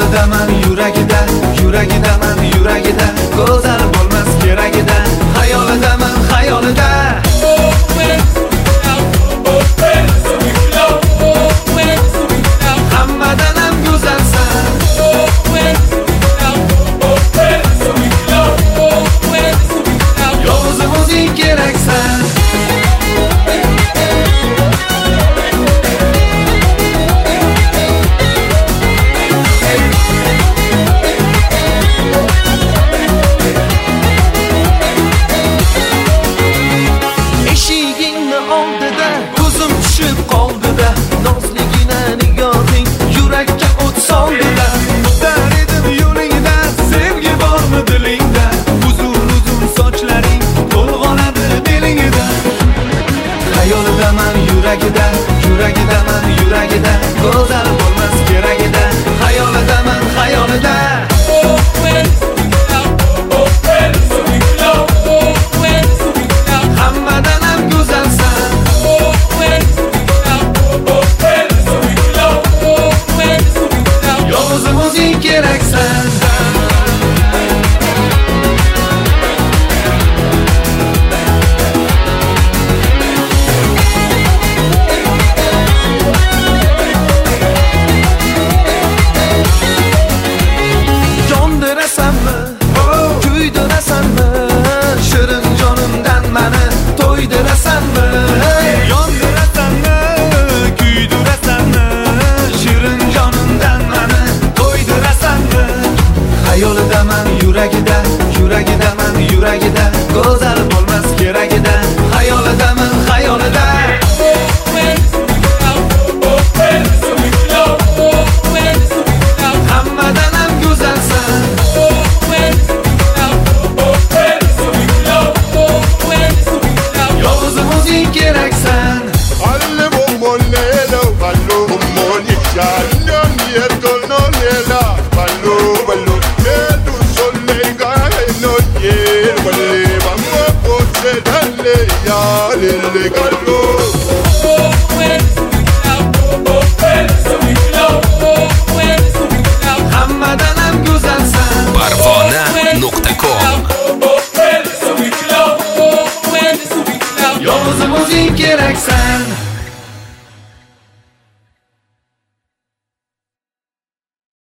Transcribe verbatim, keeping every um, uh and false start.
Hayolidaman yuragida, yuragidaman yuragida, go'zal bo'lmas keragida. Hayolidaman hayolida. Hammadan ham go'zalsan. Yolg'izim o'zing keraksan. Oldida ko'zim tushib qoldida, nozligina nigohing yurakka o't soldida. Kutar edim yo'lingda, sevgi bormi dilingda, uzun uzun sochlaring to'lg'onadi belingda. Hayolidaman yuragida, yuragidaman yuragida, go'zal bo'lmas keragida. Hayolidaman hayolida. Hammadan ham go'zalsan. Yolg'izim o'zing keraksan. Yondirasanmi, kuydirasanmi, shirin jonimdan mani to'ydirasanmi? Yondirasanmi, kuydirasanmi, shirin jonimdan mani to'ydirasanmi? Hayolidaman yuragida, yuragidaman yuragida, go'zal bo'lmas keragida. Hayolidaman hayolida. Hammadan ham go'zalsan. Yolg'izim o'zing keraksan. Alle bombon lela, ballo bombon ishalla, mierto no lela, ballo ballo, tu solenga no ye, balle vamos a poder darle ya le